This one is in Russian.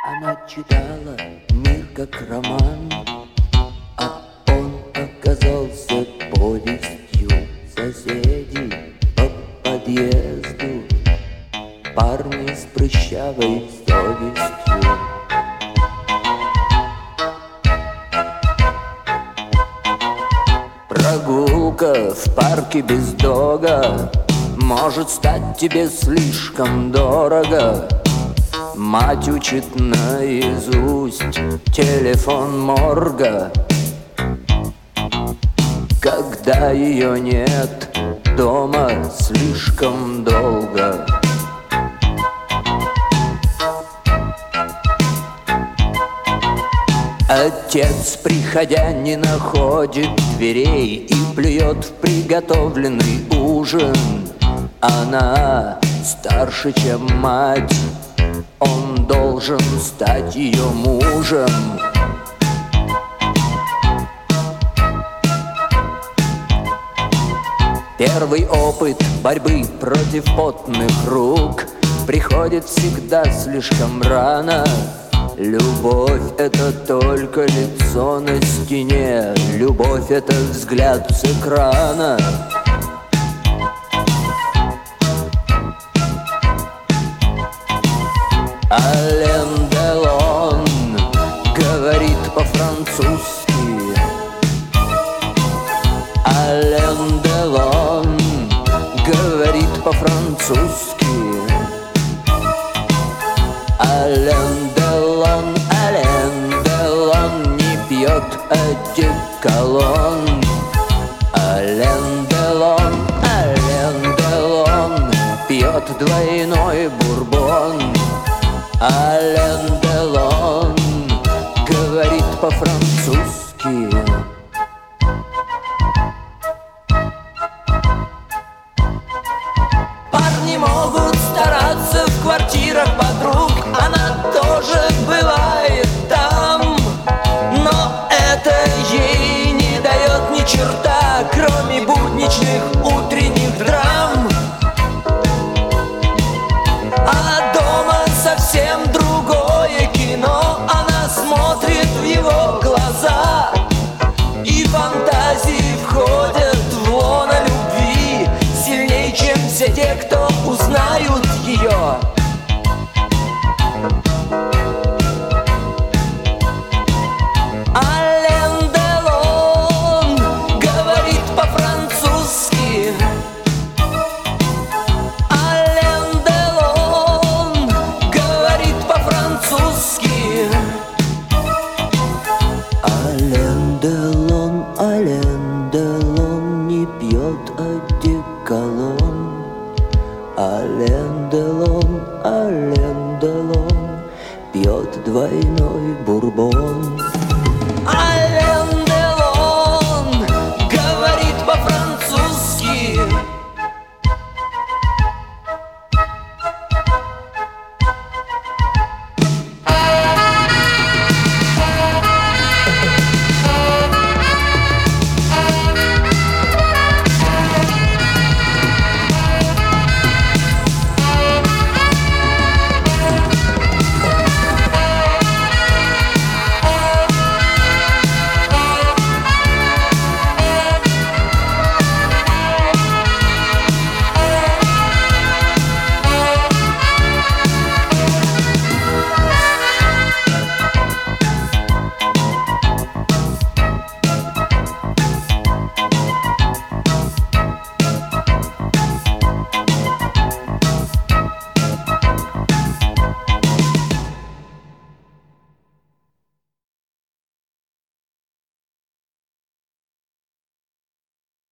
Она читала мир как роман, а он оказался повестью соседей по подъезду, парни с прыщавой совестью. Прогулка в парке без дога может стать тебе слишком дорого. Мать учит наизусть телефон морга, когда ее нет дома слишком долго. Отец, приходя, не находит дверей и плюет в приготовленный ужин. Она старше, чем мать, он должен стать ее мужем. Первый опыт борьбы против потных рук приходит всегда слишком рано. Любовь — это только лицо на стене, любовь — это взгляд с экрана. Ален Делон говорит по-французски. Ален Делон говорит по-французски. Ален Делон не пьет одеколон. Ален Делон пьет двойной бурбон. Ален Делон говорит по-французски. Парни могут стараться в квартирах подруг, она тоже бывает там, но это ей не дает ни черта, кроме будничных утренних драм. А дома совсем другое кино, она смотрит в его глаза, и фантазии входят в лоно любви сильнее, чем все те, кто узнают ее. Ален Делон говорит по-французски. Ален Делон говорит по-французски. Ален Делон не пьет